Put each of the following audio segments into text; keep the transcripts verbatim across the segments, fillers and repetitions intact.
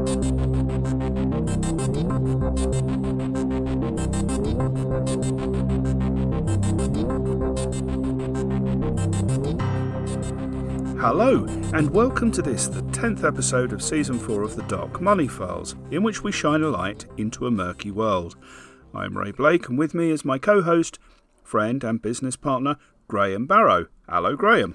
Hello, and welcome to this, the tenth episode of Season four of the Dark Money Files, in which we shine a light into a murky world. I'm Ray Blake, and with me is my co-host, friend and business partner, Graham Barrow. Hello, Graham.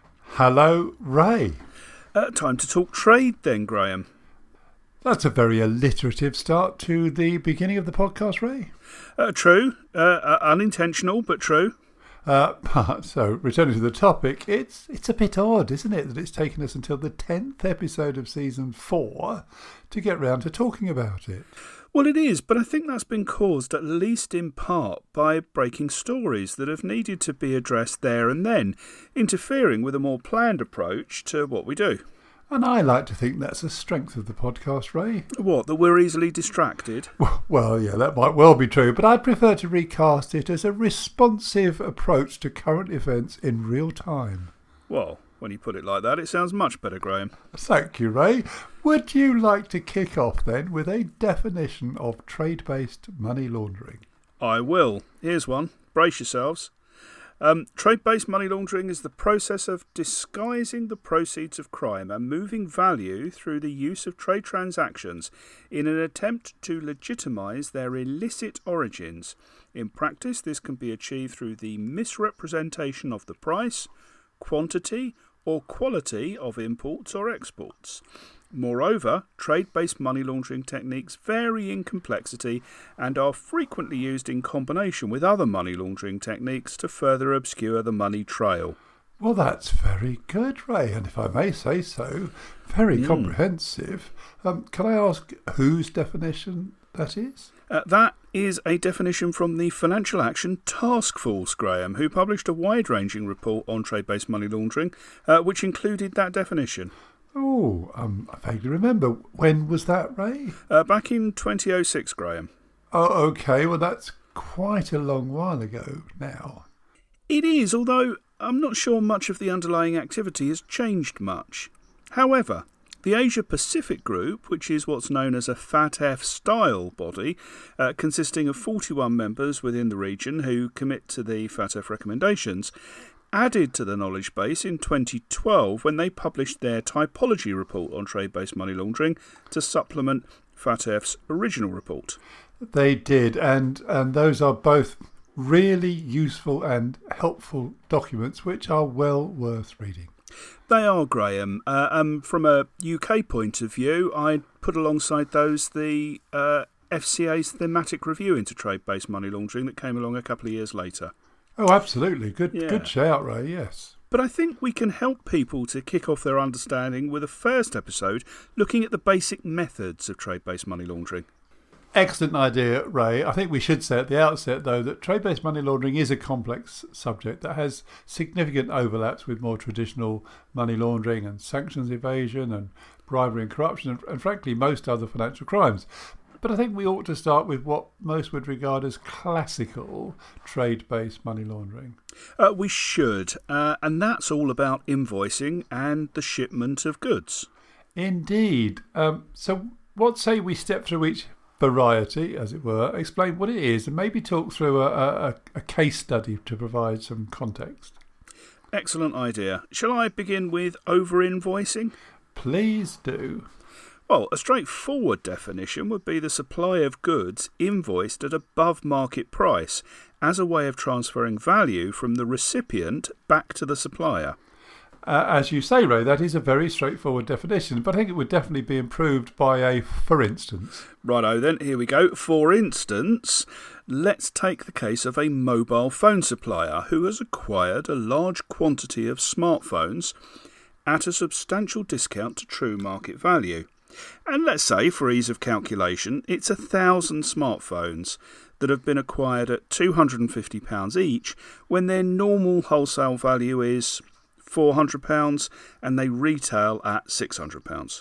Hello, Ray. Uh, time to talk trade then, Graham. That's a very alliterative start to the beginning of the podcast, Ray. Uh, true. Uh, uh, unintentional, but true. Uh, but, so, returning to the topic, it's it's a bit odd, isn't it, that it's taken us until the tenth episode of Season four to get round to talking about it. Well, it is, but I think that's been caused, at least in part, by breaking stories that have needed to be addressed there and then, interfering with a more planned approach to what we do. And I like to think that's a strength of the podcast, Ray. What, that we're easily distracted? Well, well, yeah, that might well be true, but I'd prefer to recast it as a responsive approach to current events in real time. Well, when you put it like that, it sounds much better, Graham. Thank you, Ray. Would you like to kick off then with a definition of trade-based money laundering? I will. Here's one. Brace yourselves. Um, trade-based money laundering is the process of disguising the proceeds of crime and moving value through the use of trade transactions in an attempt to legitimise their illicit origins. In practice, this can be achieved through the misrepresentation of the price, quantity, or quality of imports or exports. Moreover, trade-based money laundering techniques vary in complexity and are frequently used in combination with other money laundering techniques to further obscure the money trail. Well, that's very good, Ray, and if I may say so, very mm. comprehensive. Um, can I ask whose definition that is? Uh, that is a definition from the Financial Action Task Force, Graham, who published a wide-ranging report on trade-based money laundering, uh, which included that definition. Oh, um, I vaguely remember. When was that, Ray? Uh, back in twenty oh six, Graham. Oh, okay. Well, that's quite a long while ago now. It is, although I'm not sure much of the underlying activity has changed much. However, the Asia-Pacific Group, which is what's known as a FATF-style body, uh, consisting of forty-one members within the region who commit to the FATF recommendations, added to the knowledge base in twenty twelve when they published their typology report on trade-based money laundering to supplement FATF's original report. They did, and, and those are both really useful and helpful documents which are well worth reading. They are, Graham. Uh, um, from a U K point of view, I'd put alongside those the uh, F C A's thematic review into trade-based money laundering that came along a couple of years later. Oh, absolutely. Good yeah. good shout, Ray, yes. But I think we can help people to kick off their understanding with a first episode looking at the basic methods of trade-based money laundering. Excellent idea, Ray. I think we should say at the outset, though, that trade-based money laundering is a complex subject that has significant overlaps with more traditional money laundering and sanctions evasion and bribery and corruption and, and frankly, most other financial crimes. But I think we ought to start with what most would regard as classical trade-based money laundering. Uh, we should, uh, and that's all about invoicing and the shipment of goods. Indeed. Um, so what say we step through each variety, as it were, explain what it is and maybe talk through a, a, a case study to provide some context. Excellent idea. Shall I begin with over-invoicing? Please do. Well, a straightforward definition would be the supply of goods invoiced at above market price as a way of transferring value from the recipient back to the supplier. Uh, as you say, Ray, that is a very straightforward definition, but I think it would definitely be improved by a for instance. Righto then, here we go. For instance, let's take the case of a mobile phone supplier who has acquired a large quantity of smartphones at a substantial discount to true market value. And let's say, for ease of calculation, it's a thousand smartphones that have been acquired at two hundred and fifty pounds each when their normal wholesale value is four hundred pounds and they retail at six hundred pounds.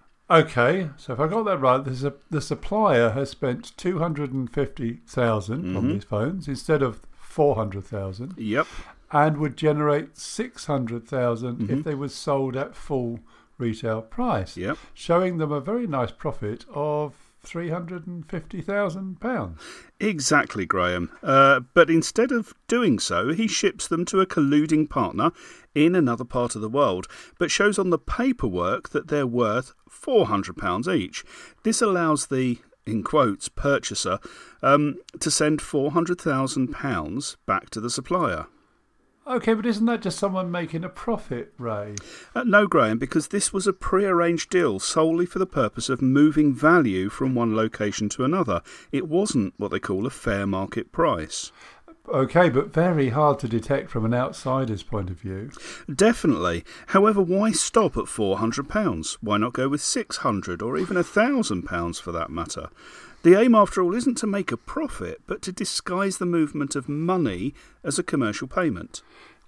Okay, so if I got that right, there's a, the supplier has spent two hundred and fifty thousand mm-hmm. on these phones instead of four hundred thousand. Yep. And would generate six hundred thousand mm-hmm. if they were sold at full retail price, Yep. showing them a very nice profit of three hundred fifty thousand pounds. Exactly, Graham. Uh, but instead of doing so, he ships them to a colluding partner in another part of the world, but shows on the paperwork that they're worth four hundred pounds each. This allows the, in quotes, purchaser um, to send four hundred thousand pounds back to the supplier. Okay, but isn't that just someone making a profit, Ray? Uh, no, Graham, because this was a pre-arranged deal solely for the purpose of moving value from one location to another. It wasn't what they call a fair market price. Okay, but very hard to detect from an outsider's point of view. Definitely. However, why stop at four hundred pounds? Why not go with six hundred pounds or even one thousand pounds for that matter? The aim, after all, isn't to make a profit, but to disguise the movement of money as a commercial payment.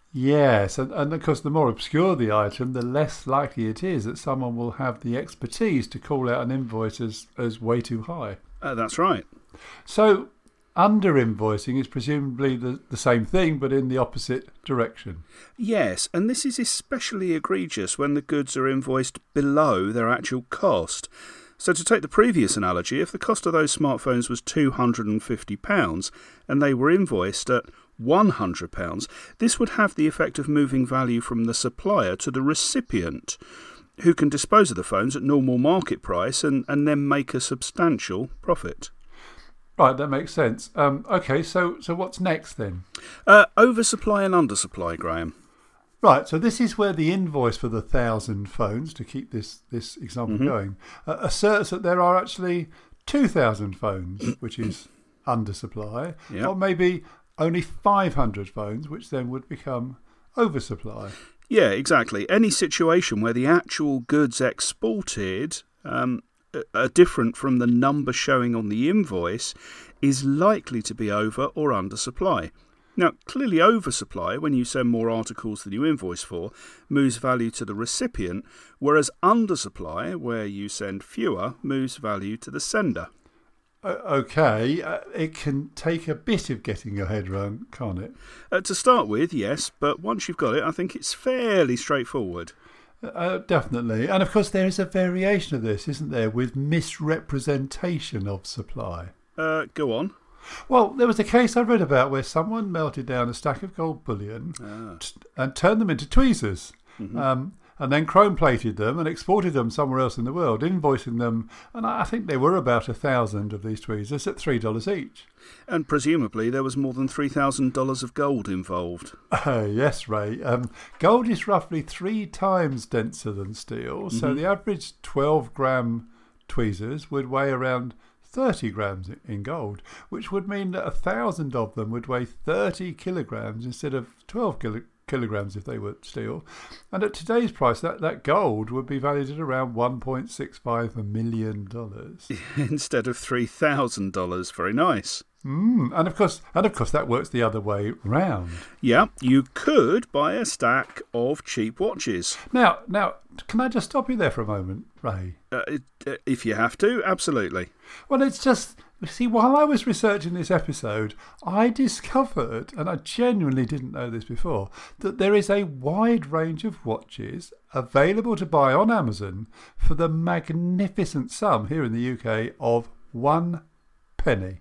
Yes, and, and of course the more obscure the item, the less likely it is that someone will have the expertise to call out an invoice as, as way too high. Uh, that's right. So under-invoicing is presumably the, the same thing, but in the opposite direction. Yes, and this is especially egregious when the goods are invoiced below their actual cost. So to take the previous analogy, if the cost of those smartphones was two hundred fifty pounds and they were invoiced at one hundred pounds, this would have the effect of moving value from the supplier to the recipient, who can dispose of the phones at normal market price and, and then make a substantial profit. Right, that makes sense. Um, okay, so, so what's next then? Uh, oversupply and undersupply, Graham. Right, so this is where the invoice for the thousand phones, to keep this, this example Mm-hmm. going, uh, asserts that there are actually two thousand phones, which is undersupply, Yep. or maybe only five hundred phones, which then would become oversupply. Yeah, exactly. Any situation where the actual goods exported um, are different from the number showing on the invoice is likely to be over or under supply. Now, clearly oversupply, when you send more articles than you invoice for, moves value to the recipient, whereas undersupply, where you send fewer, moves value to the sender. Uh, okay, uh, it can take a bit of getting your head around, can't it? Uh, to start with, yes, but once you've got it, I think it's fairly straightforward. Uh, definitely. And of course there is a variation of this, isn't there, with misrepresentation of supply. Uh, go on. Well, there was a case I read about where someone melted down a stack of gold bullion Ah. t- and turned them into tweezers, Mm-hmm. um, and then chrome plated them and exported them somewhere else in the world, invoicing them. And I think there were about a thousand of these tweezers at three dollars each. And presumably there was more than three thousand dollars of gold involved. Uh, yes, Ray. Um, gold is roughly three times denser than steel, so Mhm. the average twelve gram tweezers would weigh around thirty grams in gold, which would mean that a thousand of them would weigh thirty kilograms instead of twelve kilo- kilograms if they were steel. And at today's price, that, that gold would be valued at around one point six five million dollars. Instead of three thousand dollars. Very nice. Mm, and of course, and of course, that works the other way round. Yeah, you could buy a stack of cheap watches. Now, now, can I just stop you there for a moment, Ray? Uh, it, uh, if you have to, absolutely. Well, it's just, see, while I was researching this episode, I discovered, and I genuinely didn't know this before, that there is a wide range of watches available to buy on Amazon for the magnificent sum here in the U K of one penny.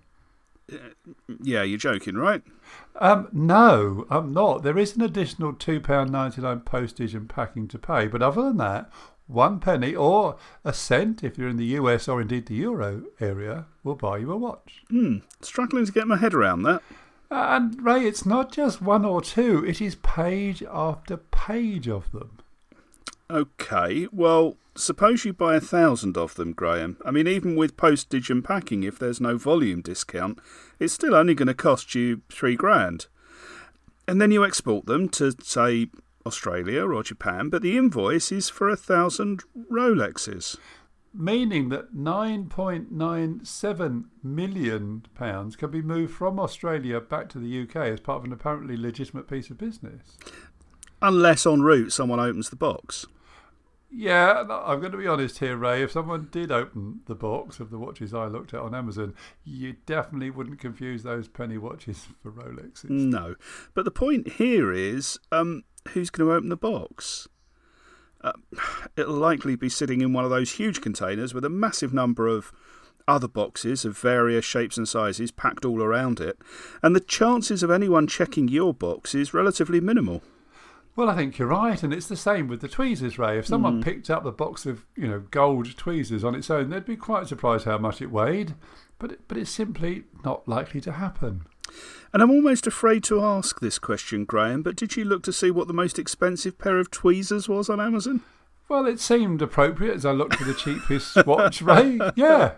Yeah, you're joking, right? Um, no, I'm not. There is an additional two pounds ninety-nine postage and packing to pay, but other than that, one penny or a cent, if you're in the U S or indeed the Euro area, will buy you a watch. Hmm, struggling to get my head around that. And Ray, it's not just one or two, it is page after page of them. Okay, well, suppose you buy a thousand of them, Graham. I mean, even with postage and packing, if there's no volume discount, it's still only going to cost you three grand. And then you export them to, say, Australia or Japan, but the invoice is for a thousand Rolexes. Meaning that nine point nine seven million pounds can be moved from Australia back to the U K as part of an apparently legitimate piece of business. Unless en route someone opens the box. Yeah, I'm going to be honest here, Ray. If someone did open the box of the watches I looked at on Amazon, you definitely wouldn't confuse those penny watches for Rolexes. No. But the point here is, um, who's going to open the box? Uh, it'll likely be sitting in one of those huge containers with a massive number of other boxes of various shapes and sizes packed all around it, and the chances of anyone checking your box is relatively minimal. Well, I think you're right, and it's the same with the tweezers, Ray. If someone mm. picked up a box of, you know, gold tweezers on its own, they'd be quite surprised how much it weighed, but it, but it's simply not likely to happen. And I'm almost afraid to ask this question, Graham, but did you look to see what the most expensive pair of tweezers was on Amazon? Well, it seemed appropriate as I looked for the cheapest swatch, Ray. Yeah.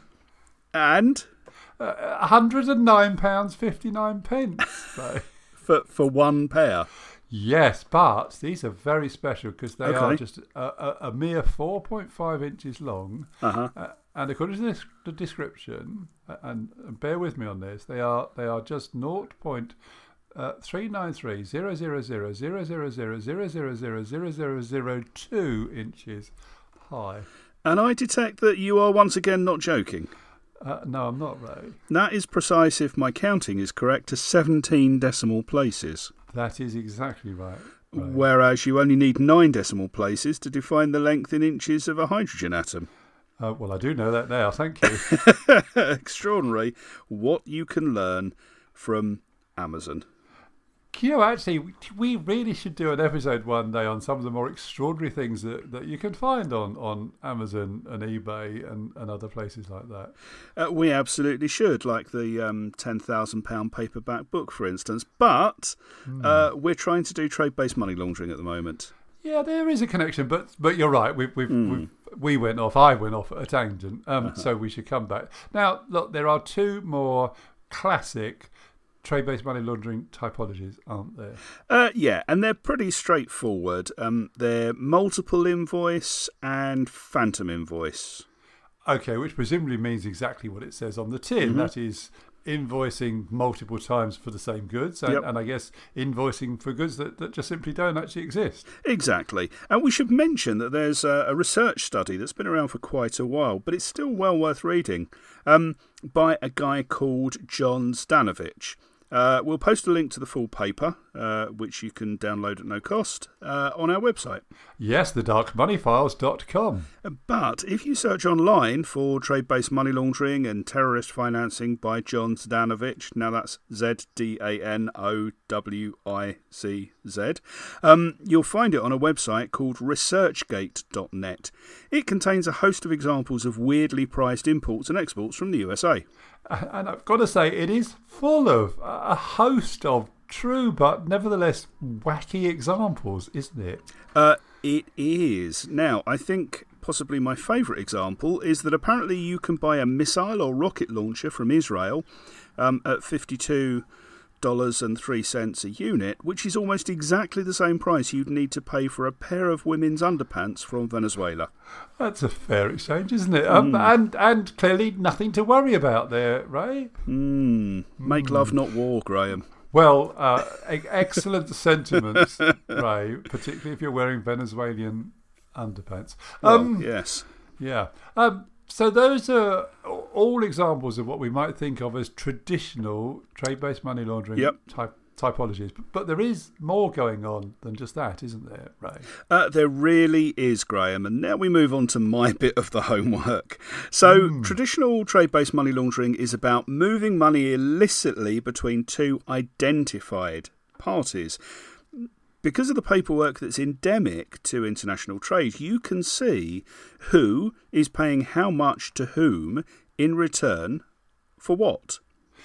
And? Uh, one hundred and nine pounds fifty-nine pence, Ray. For, for one pair? Yes, but these are very special because they okay. are just a, a, a mere four point five inches long. Uh-huh. Uh, and according to this, the description, and, and bear with me on this, they are they are just zero point three nine three zero zero zero zero zero zero zero zero zero zero zero zero two inches high. And I detect that you are once again not joking. Uh, no, I'm not, Ray. That is precise, if my counting is correct, to seventeen decimal places. That is exactly right. Ray. Whereas you only need nine decimal places to define the length in inches of a hydrogen atom. Uh, well, I do know that now, thank you. Extraordinary what you can learn from Amazon. You know, actually, we really should do an episode one day on some of the more extraordinary things that, that you can find on, on Amazon and eBay and, and other places like that. Uh, we absolutely should, like the um, ten thousand pounds paperback book, for instance. But mm. uh, we're trying to do trade-based money laundering at the moment. Yeah, there is a connection, but but you're right. We've, we've, mm. we've, we went off, I went off at a tangent, um, uh-huh. so we should come back. Now, look, there are two more classic trade-based money laundering typologies, aren't there? Uh, yeah, and they're pretty straightforward. Um, they're multiple invoice and phantom invoice. Okay, which presumably means exactly what it says on the tin. Mm-hmm. That is invoicing multiple times for the same goods, and, yep. and I guess invoicing for goods that, that just simply don't actually exist. Exactly. And we should mention that there's a, a research study that's been around for quite a while, but it's still well worth reading, um, by a guy called John Zdanovich. Uh, we'll post a link to the full paper, uh, which you can download at no cost, uh, on our website. Yes, the dark money files dot com. But if you search online for trade-based money laundering and terrorist financing by John Zdanovich, now that's Z D A N O W I C Z, um, you'll find it on a website called researchgate dot net. It contains a host of examples of weirdly priced imports and exports from the U S A. And I've got to say, it is full of a host of true but nevertheless wacky examples, isn't it? Uh, it is. Now, I think possibly my favourite example is that apparently you can buy a missile or rocket launcher from Israel um, at fifty-two dollars and three cents a unit, which is almost exactly the same price you'd need to pay for a pair of women's underpants from Venezuela. That's a fair exchange, isn't it? Um, mm. And and clearly nothing to worry about there, Ray. Mm. Make mm. love, not war, Graham. Well, uh, excellent sentiments, Ray, particularly if you're wearing Venezuelan underpants. Um, well, yes. Yeah. Um, So those are all examples of what we might think of as traditional trade-based money laundering yep. type typologies. But there is more going on than just that, isn't there, Ray? Uh, there really is, Graham. And now we move on to my bit of the homework. So mm. traditional trade-based money laundering is about moving money illicitly between two identified parties. Because of the paperwork that's endemic to international trade, you can see who is paying how much to whom in return for what.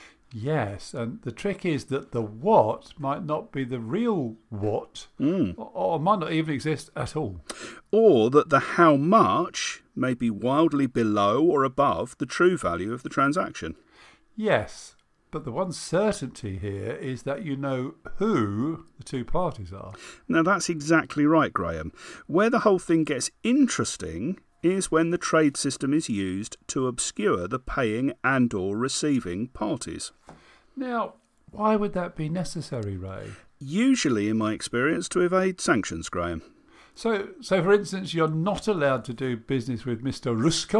Yes, and the trick is that the what might not be the real what, mm. or might not even exist at all. Or that the how much may be wildly below or above the true value of the transaction. Yes. But the one certainty here is that you know who the two parties are. Now, that's exactly right, Graham. Where the whole thing gets interesting is when the trade system is used to obscure the paying and or receiving parties. Now, why would that be necessary, Ray? Usually, in my experience, to evade sanctions, Graham. So, so for instance, you're not allowed to do business with Mister Ruskov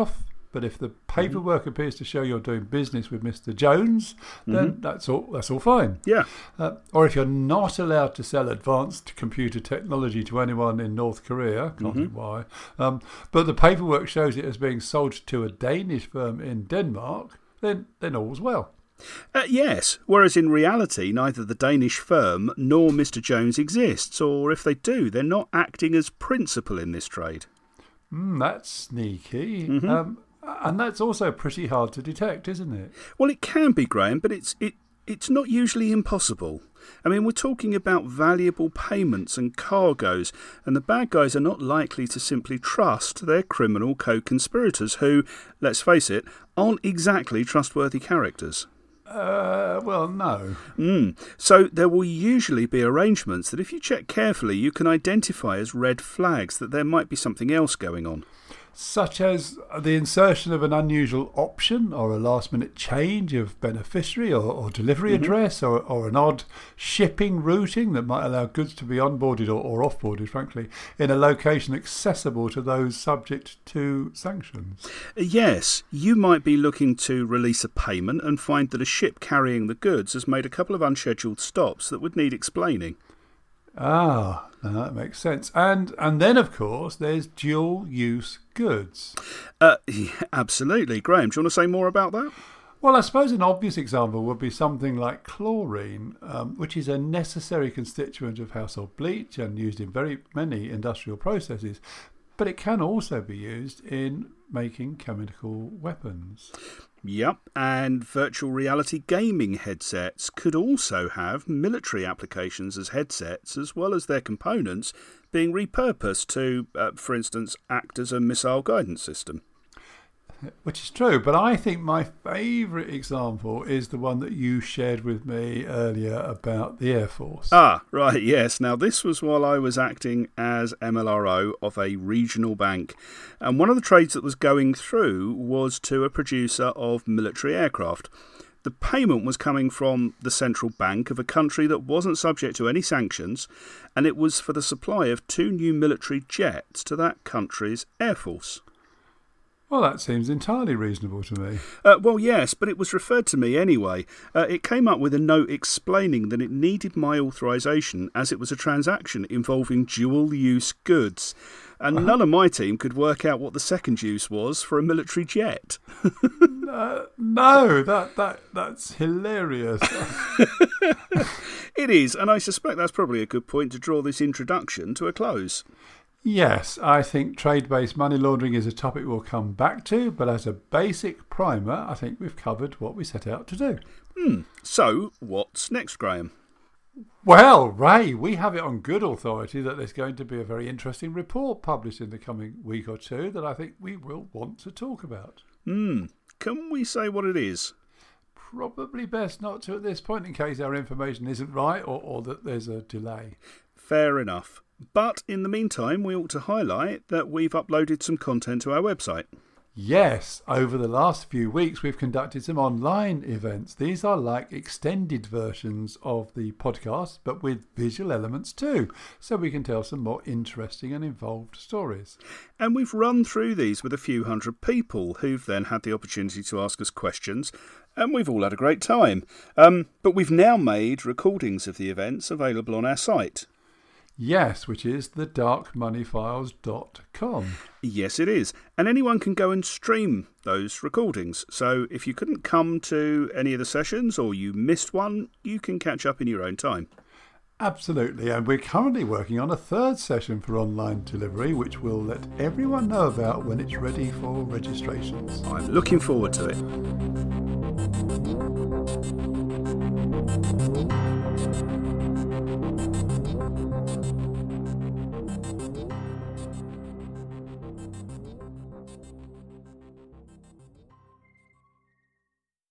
But if the paperwork mm-hmm. appears to show you're doing business with Mister Jones, then mm-hmm. that's all that's all fine. Yeah. Uh, or if you're not allowed to sell advanced computer technology to anyone in North Korea, can't mm-hmm. think why, um, but the paperwork shows it as being sold to a Danish firm in Denmark, then, then all's well. Uh, yes, whereas in reality, neither the Danish firm nor Mister Jones exists, or if they do, they're not acting as principal in this trade. Mm, that's sneaky. Mm-hmm. Um, and that's also pretty hard to detect, isn't it? Well, it can be, Graham, but it's it it's not usually impossible. I mean, we're talking about valuable payments and cargoes, and the bad guys are not likely to simply trust their criminal co-conspirators who, let's face it, aren't exactly trustworthy characters. Uh, well, no. Mm. So there will usually be arrangements that if you check carefully, you can identify as red flags that there might be something else going on. Such as the insertion of an unusual option or a last-minute change of beneficiary or, or delivery mm-hmm. address or, or an odd shipping routing that might allow goods to be onboarded or, or offboarded, frankly, in a location accessible to those subject to sanctions. Yes, you might be looking to release a payment and find that a ship carrying the goods has made a couple of unscheduled stops that would need explaining. Ah, now that makes sense. And and then, of course, there's dual-use goods. Uh, yeah, absolutely. Graham, do you want to say more about that? Well, I suppose an obvious example would be something like chlorine, um, which is a necessary constituent of household bleach and used in very many industrial processes. But it can also be used in making chemical weapons. Yep, and virtual reality gaming headsets could also have military applications as headsets, as well as their components being repurposed to, uh, for instance, act as a missile guidance system. Which is true, but I think my favourite example is the one that you shared with me earlier about the Air Force. Ah, right, yes. Now, this was while I was acting as M L R O of a regional bank, and one of the trades that was going through was to a producer of military aircraft. The payment was coming from the central bank of a country that wasn't subject to any sanctions, and it was for the supply of two new military jets to that country's Air Force. Well, that seems entirely reasonable to me. Uh, well, yes, but it was referred to me anyway. Uh, it came up with a note explaining that it needed my authorisation as it was a transaction involving dual-use goods. And uh-huh. none of my team could work out what the second use was for a military jet. uh, no, that that that's hilarious. It is, and I suspect that's probably a good point to draw this introduction to a close. Yes, I think trade-based money laundering is a topic we'll come back to, but as a basic primer, I think we've covered what we set out to do. Hmm. So, what's next, Graham? Well, Ray, we have it on good authority that there's going to be a very interesting report published in the coming week or two that I think we will want to talk about. Hmm. Can we say what it is? Probably best not to at this point in case our information isn't right or, or that there's a delay. Fair enough. But in the meantime, we ought to highlight that we've uploaded some content to our website. Yes, over the last few weeks we've conducted some online events. These are like extended versions of the podcast, but with visual elements too, so we can tell some more interesting and involved stories. And we've run through these with a few hundred people who've then had the opportunity to ask us questions, and we've all had a great time. Um, but we've now made recordings of the events available on our site. Yes, which is the dark money files dot com. Yes, it is. And anyone can go and stream those recordings. So if you couldn't come to any of the sessions or you missed one, you can catch up in your own time. Absolutely. And we're currently working on a third session for online delivery, which we'll let everyone know about when it's ready for registrations. I'm looking forward to it.